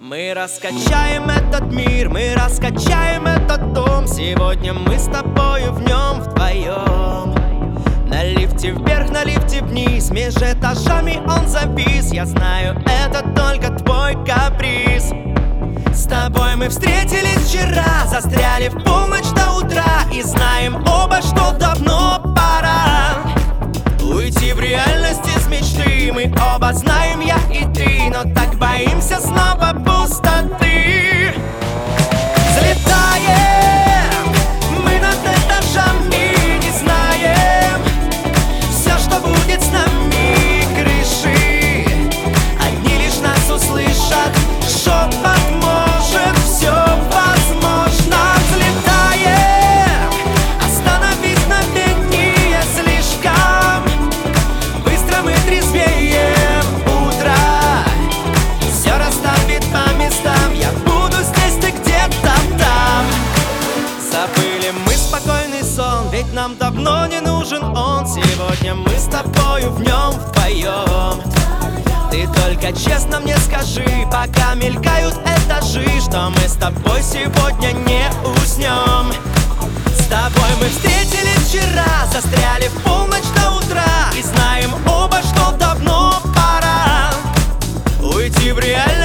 Мы раскачаем этот мир, мы раскачаем этот дом. Сегодня мы с тобою в нем вдвоем. На лифте вверх, на лифте вниз, между этажами он завис. Я знаю, это только твой каприз. С тобой мы встретились вчера, застряли в полночь до утра. И знаем оба, что давно пора уйти в реальность из мечты. Мы оба знаем, я и ты, но так боимся снова пустоты. Взлетаем мы над этажами, не знаем все, что будет с нами. Крыши одни лишь нас услышат, шепот, может, все возможно. Взлетаем, остановись мгновение, слишком быстро мы трезвеем. Утро все расставит по местам. Я буду здесь, ты где-то там. Забыли мы спокойный сон, ведь нам давно не нужен он. Сегодня мы с тобою в нем вдвоем. Ты только честно мне скажи, пока мелькают этажи, что мы с тобой сегодня не уснем. С тобой мы встретились вчера, застряли в полночь до утра. И знаем оба, что давно пора уйти в реальность